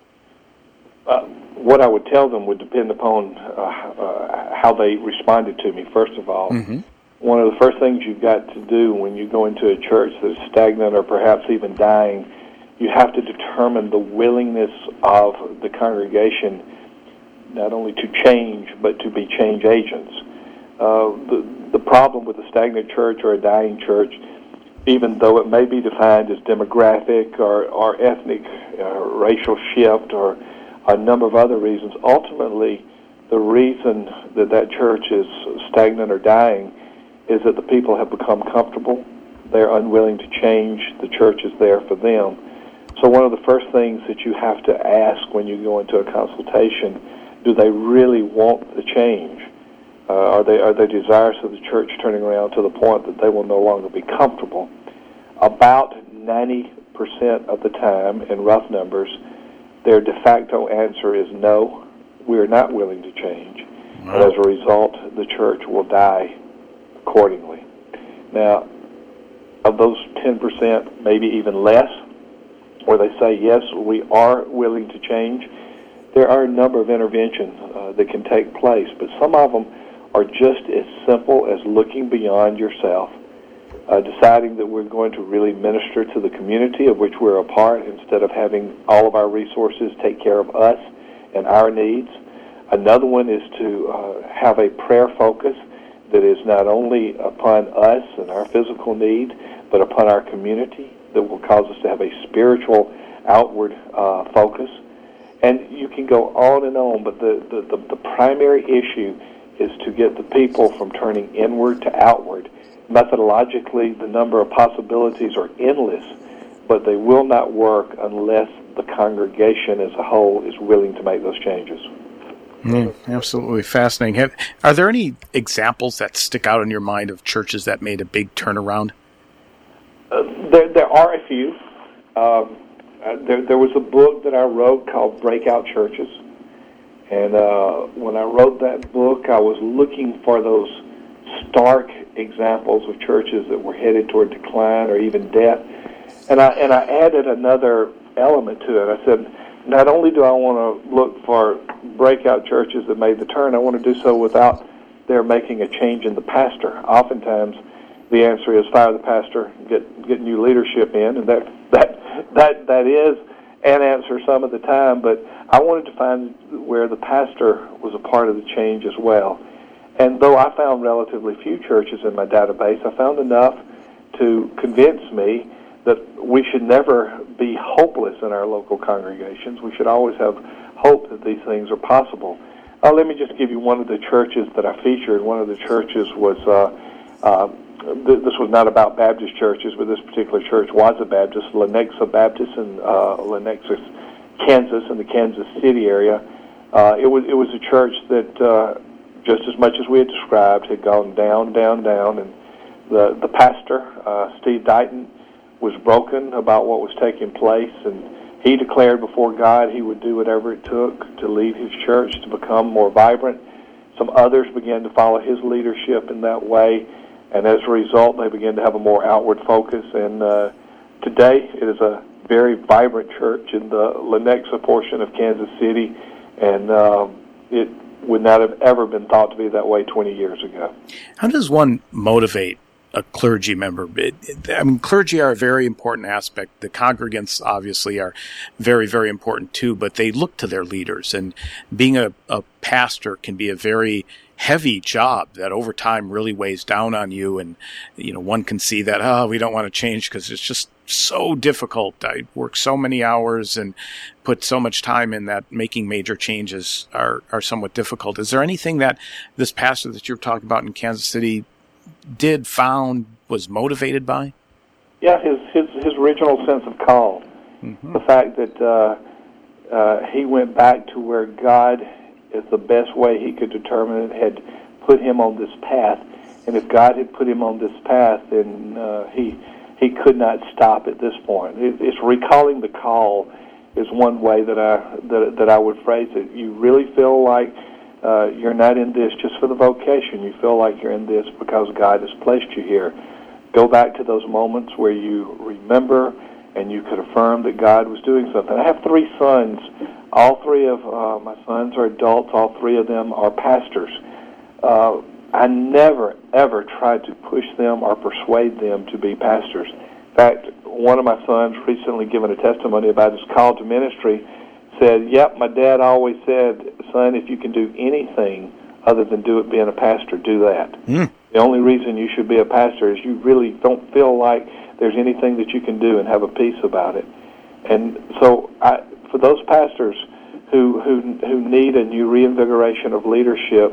Uh, what I would tell them would depend upon uh, uh, how they responded to me, first of all. Mm-hmm. One of the first things you've got to do when you go into a church that's stagnant or perhaps even dying, you have to determine the willingness of the congregation not only to change, but to be change agents. Uh, the, the problem with a stagnant church or a dying church, even though it may be defined as demographic or, or ethnic, uh, racial shift, or a number of other reasons, ultimately the reason that that church is stagnant or dying is that the people have become comfortable. They're unwilling to change. The church is there for them. So one of the first things that you have to ask when you go into a consultation, do they really want the change? Uh, are they are they desirous of the church turning around to the point that they will no longer be comfortable? About ninety percent of the time, in rough numbers, their de facto answer is no, we are not willing to change. Wow. And as a result, the church will die accordingly. Now, of those ten percent, maybe even less, where they say, yes, we are willing to change, there are a number of interventions uh, that can take place, but some of them are just as simple as looking beyond yourself, uh, deciding that we're going to really minister to the community of which we're a part instead of having all of our resources take care of us and our needs. Another one is to uh, have a prayer focus that is not only upon us and our physical need, but upon our community, that will cause us to have a spiritual outward uh, focus. And you can go on and on, but the, the, the, the primary issue is to get the people from turning inward to outward. Methodologically, the number of possibilities are endless, but they will not work unless the congregation as a whole is willing to make those changes. Mm, absolutely fascinating. Have, are there any examples that stick out in your mind of churches that made a big turnaround? Uh, there, there are a few. Um, uh, there, there was a book that I wrote called Breakout Churches. And uh, when I wrote that book, I was looking for those stark examples of churches that were headed toward decline or even death. And I and I added another element to it. I said, not only do I want to look for breakout churches that made the turn, I want to do so without their making a change in the pastor. Oftentimes, the answer is fire the pastor, get get new leadership in, and that that that that is an answer some of the time. But I wanted to find where the pastor was a part of the change as well. And though I found relatively few churches in my database, I found enough to convince me that we should never be hopeless in our local congregations. We should always have hope that these things are possible. Uh, let me just give you one of the churches that I featured. One of the churches was, uh, uh, th- this was not about Baptist churches, but this particular church was a Baptist, Lenexa Baptist in uh, Lenexa, Kansas, in the Kansas City area. Uh, it was it was a church that, uh, just as much as we had described, had gone down, down, down, and the, the pastor, uh, Steve Dighton, was broken about what was taking place, and he declared before God he would do whatever it took to lead his church to become more vibrant. Some others began to follow his leadership in that way, and as a result, they began to have a more outward focus. And uh, today, it is a very vibrant church in the Lenexa portion of Kansas City, and uh, it would not have ever been thought to be that way twenty years ago. How does one motivate a clergy member? It, it, I mean, clergy are a very important aspect. The congregants obviously are very, very important too, but they look to their leaders, and being a, a pastor can be a very heavy job that over time really weighs down on you. And, you know, one can see that, oh, we don't want to change because it's just so difficult. I work so many hours and put so much time in that making major changes are, are somewhat difficult. Is there anything that this pastor that you're talking about in Kansas City did, found, was motivated by? Yeah, his his, his original sense of call. Mm-hmm. The fact that uh, uh, he went back to where God is the best way he could determine it, had put him on this path. And if God had put him on this path, then uh, he he could not stop at this point. It, it's recalling the call is one way that I that, that I would phrase it. You really feel like uh, you're not in this just for the vocation. You feel like you're in this because God has placed you here. Go back to those moments where you remember and you could affirm that God was doing something. I have three sons. All three of uh, my sons are adults. All three of them are pastors. Uh, I never, ever tried to push them or persuade them to be pastors. In fact, one of my sons, recently given a testimony about his call to ministry, said, yep, my dad always said, son, if you can do anything other than do it being a pastor, do that. Mm. The only reason you should be a pastor is you really don't feel like there's anything that you can do and have a peace about it. And so I, for those pastors who, who, who need a new reinvigoration of leadership,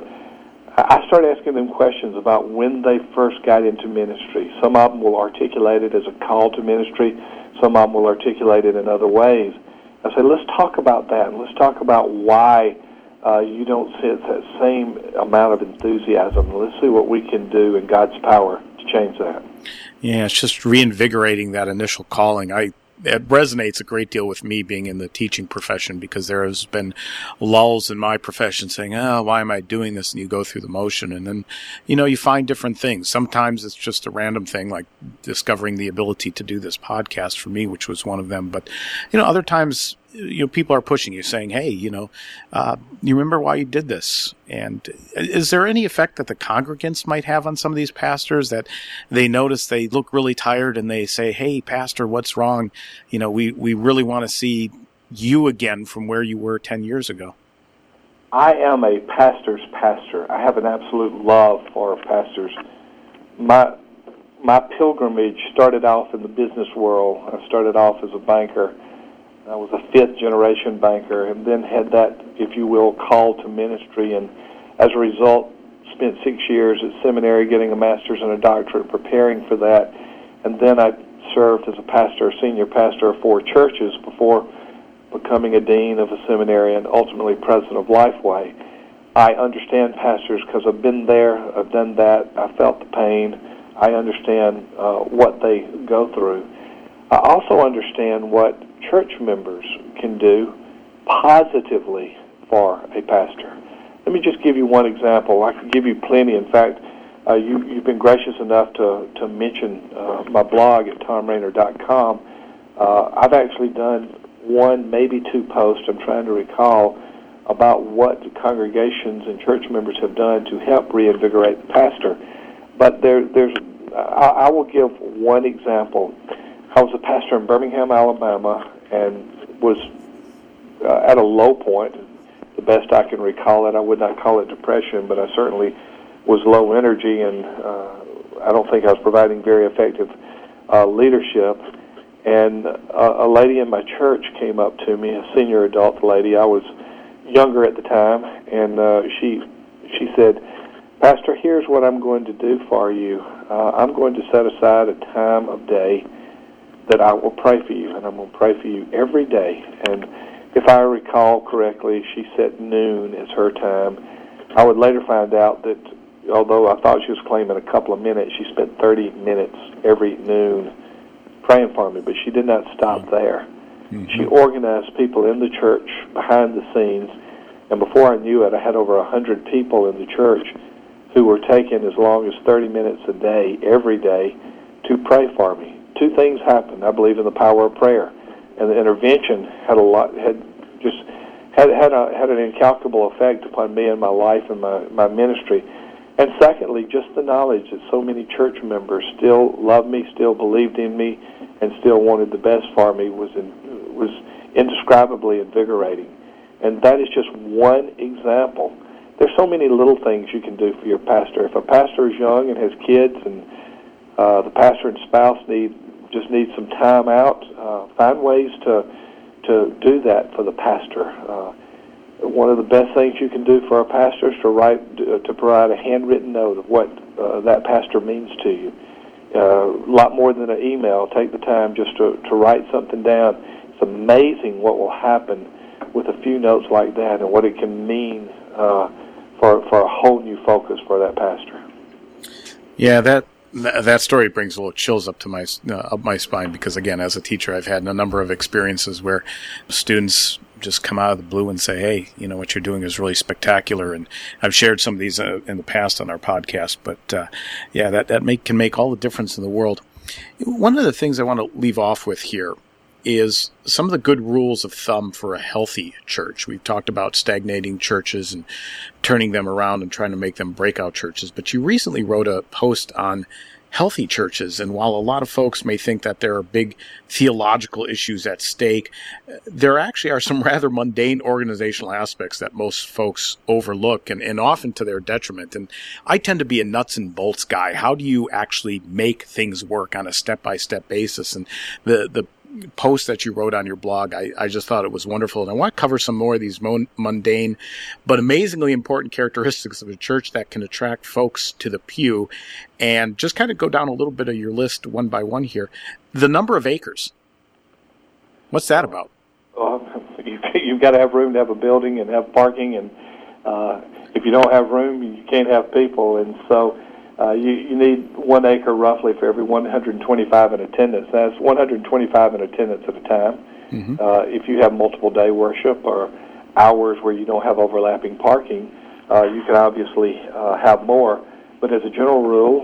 I started asking them questions about when they first got into ministry. Some of them will articulate it as a call to ministry. Some of them will articulate it in other ways. I said, let's talk about that, and let's talk about why uh, you don't see that same amount of enthusiasm. Let's see what we can do in God's power to change that. Yeah, it's just reinvigorating that initial calling. I It resonates a great deal with me being in the teaching profession, because there has been lulls in my profession saying, oh, why am I doing this? And you go through the motion, and then, you know, you find different things. Sometimes it's just a random thing, like discovering the ability to do this podcast for me, which was one of them. But, you know, other times, you know, people are pushing you, saying, hey, you know, uh, you remember why you did this? And is there any effect that the congregants might have on some of these pastors, that they notice they look really tired and they say, hey, pastor, what's wrong? You know, we, we really want to see you again from where you were ten years ago. I am a pastor's pastor. I have an absolute love for pastors. My, my pilgrimage started off in the business world. I started off as a banker. I was a fifth-generation banker, and then had that, if you will, call to ministry, and as a result, spent six years at seminary getting a master's and a doctorate, preparing for that, and then I served as a pastor, a senior pastor of four churches before becoming a dean of a seminary and ultimately president of Lifeway. I understand pastors because I've been there, I've done that, I felt the pain, I understand uh, what they go through. I also understand what church members can do positively for a pastor. Let me just give you one example. I could give you plenty. In fact, uh, you, you've been gracious enough to, to mention uh, my blog at tom rainer dot com. Uh, I've actually done one, maybe two posts, I'm trying to recall, about what congregations and church members have done to help reinvigorate the pastor. But there, there's, I, I will give one example. I was a pastor in Birmingham, Alabama, and was uh, at a low point, the best I can recall it. I would not call it depression, but I certainly was low energy, and uh, I don't think I was providing very effective uh, leadership. And a, a lady in my church came up to me, a senior adult lady. I was younger at the time, and uh, she she said, Pastor, here's what I'm going to do for you. Uh, I'm going to set aside a time of day that I will pray for you, and I'm going to pray for you every day. And if I recall correctly, she set noon as her time. I would later find out that although I thought she was claiming a couple of minutes, she spent thirty minutes every noon praying for me, but she did not stop there. Mm-hmm. She organized people in the church behind the scenes, and before I knew it, I had over one hundred people in the church who were taking as long as thirty minutes a day, every day, to pray for me. Two things happened. I believe in the power of prayer, and the intervention had a lot, had just had had a had an incalculable effect upon me and my life and my my ministry. And secondly, just the knowledge that so many church members still loved me, still believed in me, and still wanted the best for me was in, was indescribably invigorating. And that is just one example. there's so many little things you can do for your pastor. If a pastor is young and has kids, and uh, the pastor and spouse need just need some time out, uh, find ways to to do that for the pastor. Uh, one of the best things you can do for a pastor is to write uh, to provide a handwritten note of what uh, that pastor means to you. Uh, a lot more than an email. Take the time just to, to write something down. It's amazing what will happen with a few notes like that, and what it can mean uh, for for a whole new focus for that pastor. Yeah, that that story brings a little chills up to my uh, up my spine, because again, as a teacher, I've had a number of experiences where students just come out of the blue and say, "Hey, you know, what you're doing is really spectacular." And I've shared some of these uh, in the past on our podcast, but uh, yeah, that that make, can make all the difference in the world. One of the things I want to leave off with here is some of the good rules of thumb for a healthy church. We've talked about stagnating churches and turning them around and trying to make them breakout churches, but you recently wrote a post on healthy churches, and while a lot of folks may think that there are big theological issues at stake, there actually are some rather mundane organizational aspects that most folks overlook, and, and often to their detriment. And I tend to be a nuts and bolts guy. How do you actually make things work on a step-by-step basis? And the the post that you wrote on your blog, I, I just thought it was wonderful. And I want to cover some more of these mon- mundane but amazingly important characteristics of a church that can attract folks to the pew, and just kind of go down a little bit of your list one by one here. The number of acres. What's that about? Uh, you, you've got to have room to have a building and have parking, and uh, if you don't have room, you can't have people. And so Uh, you, you need one acre roughly for every one hundred twenty-five in attendance. That's one hundred twenty-five in attendance at a time. Mm-hmm. Uh, if you have multiple day worship or hours where you don't have overlapping parking, uh, you can obviously uh, have more. But as a general rule,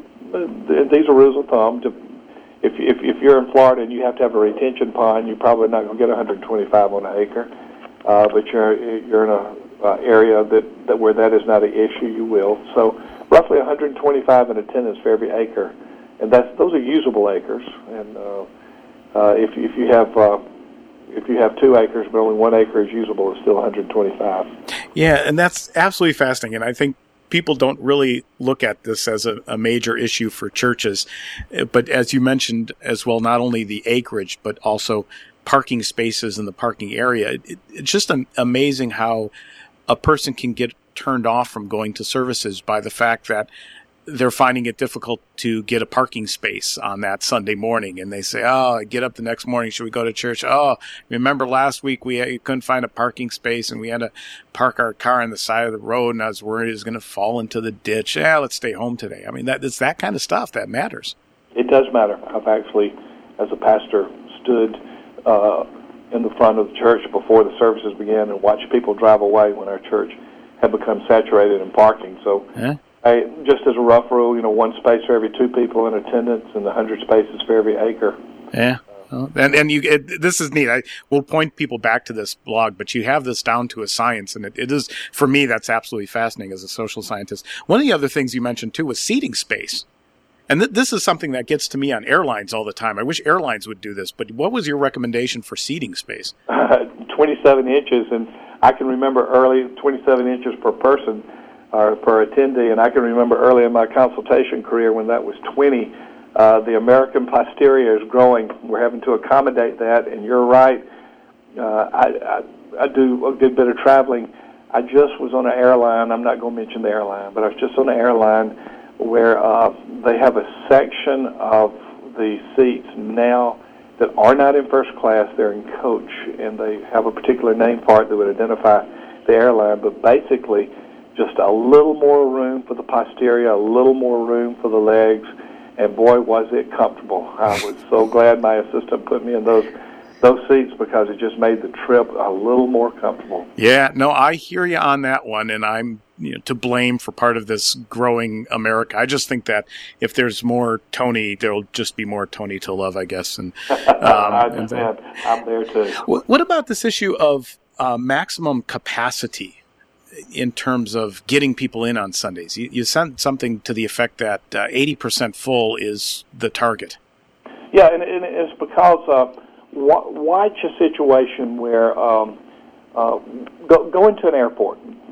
uh, these are rules of thumb. To, if, if, if you're in Florida and you have to have a retention pond, you're probably not going to get one hundred twenty-five on an acre. Uh, but you're you're in a uh, area that, that where that is not an issue, you will. So roughly one hundred twenty-five in attendance for every acre, and that's those are usable acres. And uh, uh, if if you have uh, if you have two acres but only one acre is usable, it's still one hundred twenty-five. Yeah, and that's absolutely fascinating. And I think people don't really look at this as a, a major issue for churches, but as you mentioned as well, not only the acreage but also parking spaces in the parking area. It, it's just an, amazing how a person can get turned off from going to services by the fact that they're finding it difficult to get a parking space on that Sunday morning. And they say, oh, I get up the next morning, should we go to church? Oh, remember last week we couldn't find a parking space and we had to park our car on the side of the road, and I was worried it was going to fall into the ditch. Yeah, let's stay home today. I mean, that it's that kind of stuff that matters. It does matter. I've actually, as a pastor, stood uh, in the front of the church before the services began and watched people drive away when our church had become saturated in parking. So yeah. I, just as a rough rule, you know, one space for every two people in attendance and one hundred spaces for every acre. Yeah. Well, and and you, it, this is neat. I will point people back to this blog, but you have this down to a science, and it, it is, for me, that's absolutely fascinating as a social scientist. One of the other things you mentioned, too, was seating space. And th- this is something that gets to me on airlines all the time. I wish airlines would do this, but what was your recommendation for seating space? Uh, twenty-seven inches, and I can remember early, twenty-seven inches per person or per attendee, and I can remember early in my consultation career when that was twenty. Uh, the American posterior is growing. We're having to accommodate that, and you're right. Uh, I, I, I do a good bit of traveling. I just was on an airline. I'm not going to mention the airline, but I was just on an airline where uh, they have a section of the seats now that are not in first class. They're in coach, and they have a particular name part that would identify the airline, but basically just a little more room for the posterior, a little more room for the legs, and boy, was it comfortable. I was so glad my assistant put me in those those seats because it just made the trip a little more comfortable. Yeah, no, I hear you on that one, and I'm you know, to blame for part of this growing America. I just think that if there's more Tony, there'll just be more Tony to love, I guess. And, um, I understand. And I'm there too. What about this issue of uh, maximum capacity in terms of getting people in on Sundays? You, you sent something to the effect that uh, eighty percent full is the target. Yeah, and, and it's because uh, watch a situation where um, uh, go, go into an airport.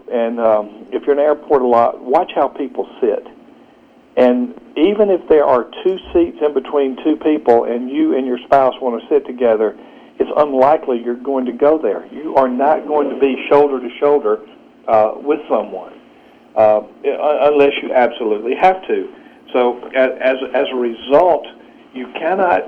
And um, if you're in an airport a lot, watch how people sit. And even if there are two seats in between two people and you and your spouse want to sit together, it's unlikely you're going to go there. You are not going to be shoulder to shoulder uh, with someone uh, unless you absolutely have to. So as, as a result, you cannot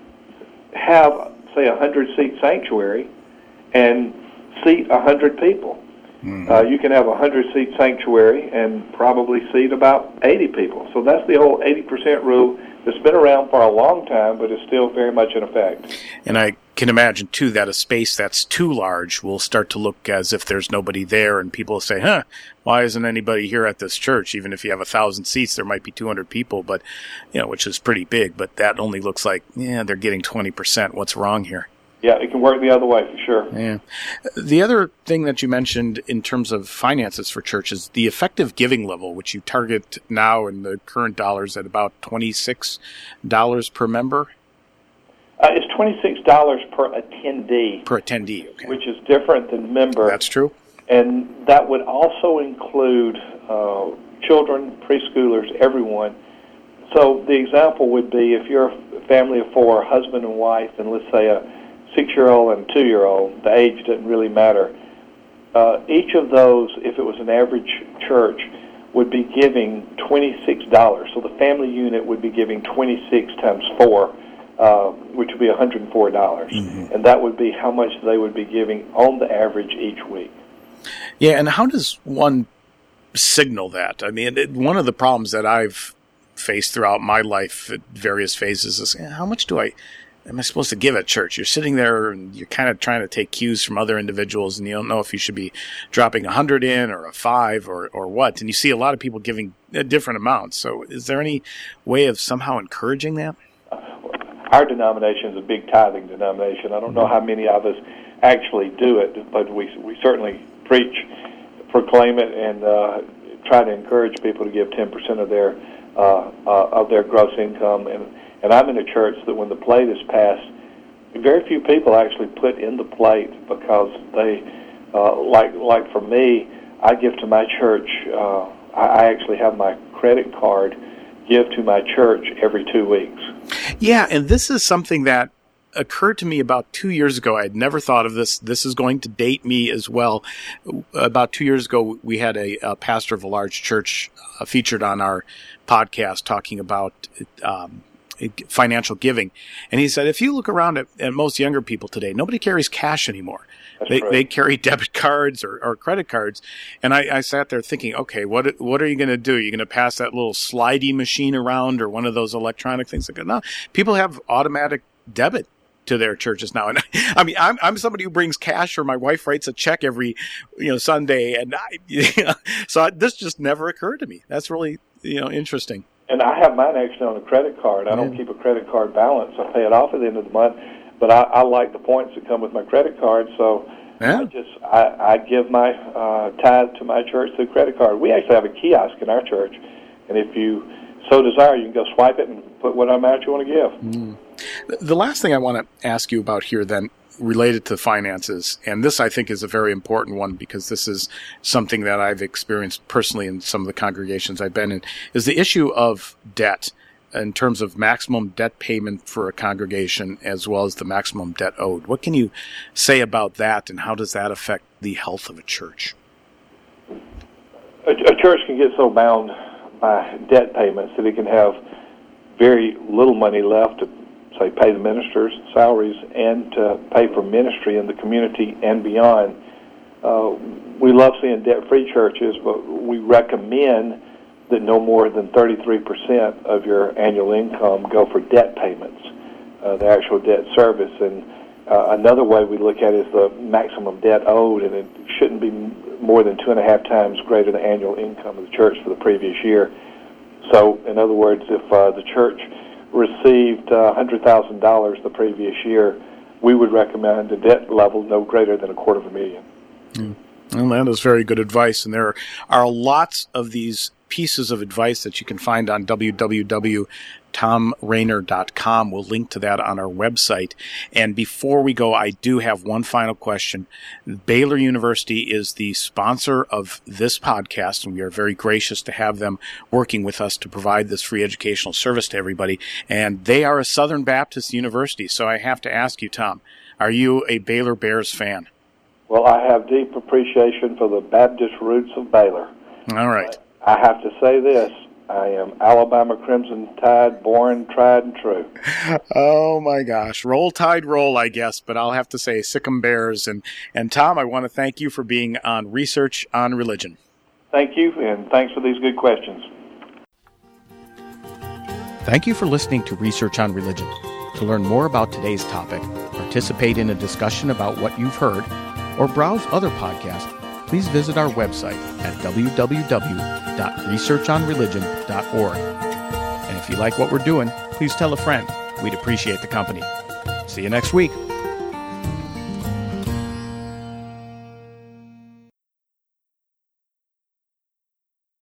have, say, a hundred-seat sanctuary and seat one hundred people. Mm-hmm. Uh, you can have a hundred-seat sanctuary and probably seat about eighty people. So that's the whole eighty percent rule that's been around for a long time, but is still very much in effect. And I can imagine, too, that a space that's too large will start to look as if there's nobody there, and people say, huh, why isn't anybody here at this church? Even if you have a thousand seats, there might be two hundred people, but you know, which is pretty big, but that only looks like, yeah, they're getting twenty percent. What's wrong here? Yeah, it can work the other way for sure. Yeah. The other thing that you mentioned in terms of finances for churches, the effective giving level, which you target now in the current dollars at about twenty-six dollars per member. Uh, it's twenty-six dollars per attendee. Per attendee, okay. Which is different than member. That's true. And that would also include uh, children, preschoolers, everyone. So the example would be if you're a family of four, husband and wife, and let's say a six-year-old and a two-year-old, the age doesn't really matter. Uh, each of those, if it was an average church, would be giving twenty-six dollars. So the family unit would be giving twenty-six times four, uh, which would be one hundred four dollars. Mm-hmm. And that would be how much they would be giving on the average each week. Yeah, and how does one signal that? I mean, it, one of the problems that I've faced throughout my life at various phases is, how much do I... am I supposed to give at church? You're sitting there and you're kind of trying to take cues from other individuals, and you don't know if you should be dropping a hundred in or a five or, or what. And you see a lot of people giving different amounts. So is there any way of somehow encouraging that? Our denomination is a big tithing denomination. I don't know how many of us actually do it, but we we certainly preach, proclaim it, and uh, try to encourage people to give ten percent of their uh, uh, of their gross income. And And I'm in a church that when the plate is passed, very few people actually put in the plate because they, uh, like like for me, I give to my church, uh, I actually have my credit card give to my church every two weeks. Yeah, and this is something that occurred to me about two years ago. I had never thought of this. This is going to date me as well. About two years ago, we had a, a pastor of a large church uh, featured on our podcast talking about um financial giving. And he said, if you look around at, at most younger people today, nobody carries cash anymore. They, right. they carry debit cards or, or credit cards. And I, I sat there thinking, okay, what what are you going to do? You're going to pass that little slidey machine around or one of those electronic things? Like, no, people have automatic debit to their churches now. And I, I mean, I'm, I'm somebody who brings cash, or my wife writes a check every, you know, Sunday. And I, you know, so I, this just never occurred to me. That's really, you know, interesting. And I have mine actually on a credit card. I don't yeah. keep a credit card balance. I pay it off at the end of the month. But I, I like the points that come with my credit card, so yeah. I just I, I give my uh, tithe to my church through credit card. We actually have a kiosk in our church, and if you so desire, you can go swipe it and put what amount you want to give. Mm. The last thing I want to ask you about here, then, related to finances, and this I think is a very important one because this is something that I've experienced personally in some of the congregations I've been in, is the issue of debt in terms of maximum debt payment for a congregation as well as the maximum debt owed. What can you say about that, and how does that affect the health of a church? A, a church can get so bound by debt payments that it can have very little money left to say, pay the ministers' salaries and to pay for ministry in the community and beyond. Uh, we love seeing debt-free churches, but we recommend that no more than thirty-three percent of your annual income go for debt payments, uh, the actual debt service. And uh, another way we look at it is the maximum debt owed, and it shouldn't be more than two and a half times greater than the annual income of the church for the previous year. So, in other words, if uh, the church received uh, one hundred thousand dollars the previous year, we would recommend a debt level no greater than a quarter of a million. Mm. Well, that is very good advice, and there are, are lots of these pieces of advice that you can find on w w w tom rainer dot com. We'll link to that on our website. And before we go, I do have one final question. Baylor University is the sponsor of this podcast, and we are very gracious to have them working with us to provide this free educational service to everybody. And they are a Southern Baptist university, so I have to ask you, Tom, are you a Baylor Bears fan? Well, I have deep appreciation for the Baptist roots of Baylor. All right. I have to say this. I am Alabama Crimson Tide, born, tried, and true. Oh, my gosh. Roll Tide, roll, I guess, but I'll have to say Sick'em Bears. And, and Tom, I want to thank you for being on Research on Religion. Thank you, and thanks for these good questions. Thank you for listening to Research on Religion. To learn more about today's topic, participate in a discussion about what you've heard, or browse other podcasts, please visit our website at w w w dot research on religion dot org. And if you like what we're doing, please tell a friend. We'd appreciate the company. See you next week.